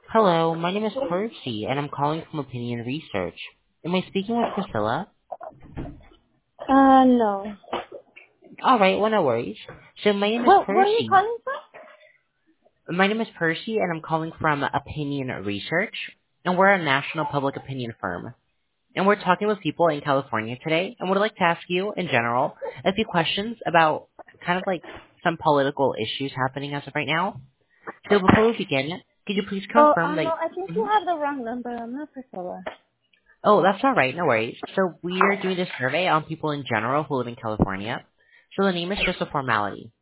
Hello, my name is Percy, and I'm calling from Opinion Research. Am I speaking with Priscilla? No. Alright, well, no worries. So my name is Where are you Percy. calling from? My name is Percy, and I'm calling from Opinion Research, and we're a national public opinion firm. And we're talking with people in California today, and would like to ask you, in general, a few questions about kind of like some political issues happening as of right now. So before we begin, could you please confirm that... No, I think you Mhm. have the wrong number. I'm not Priscilla. Oh, that's all right. No worries. So we're doing this survey on people in general who live in California. So the name is just a formality.